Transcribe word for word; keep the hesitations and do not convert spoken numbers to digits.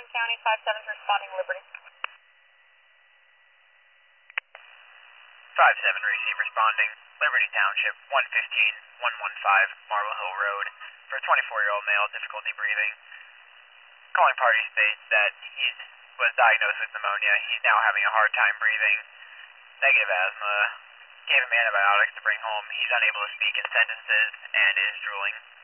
County, five seven responding Liberty. five seven, receive responding, Liberty Township, one fifteen, one fifteen, Marble Hill Road, for a twenty-four-year-old male, difficulty breathing. Calling party states that he was diagnosed with pneumonia. He's now having a hard time breathing, negative asthma, gave him antibiotics to bring home. He's unable to speak in sentences and is drooling.